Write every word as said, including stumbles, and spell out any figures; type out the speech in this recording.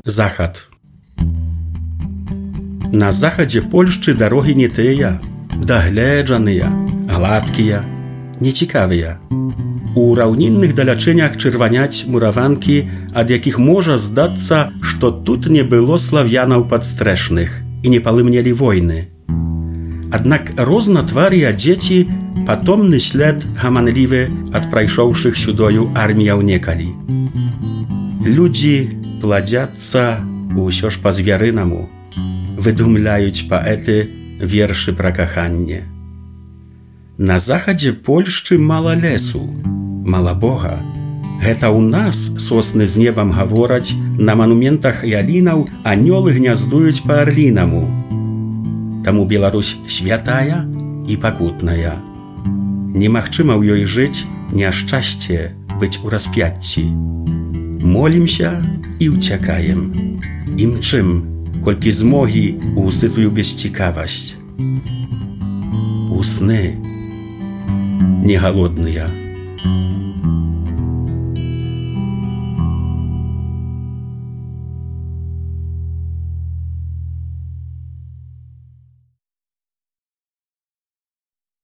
Захад. На захадзе Польшчы дарогі не тыя, дагледжаныя, гладкія, нецікавыя. У раўнінных далячынях чырваняць мураванкі, ад якіх можа здацца, што тут не было славянаў падстрэшных і не палымнелі войны. Аднак розна твары адзеці патомны след гаманлівы ад прайшоўшых сюдою арміяў некалі. Людзі пладзяцца ўсё ж па-звярынаму, выдумляюць паэты вершы пра каханне. На захадзе Польшчы мала лесу, мала Бога. Гэта ў нас сосны з небам гавораць, на манументах ялінаў анёлы гняздуюць па-арлінаму. Таму Беларусь святая і пакутная. Немагчыма ў ёй жыць няшчасце быць у распяцці. Молімся і ўцякаем. Імчым, колькі змогі ў сытую бесцікавасць. У сны не галодныя.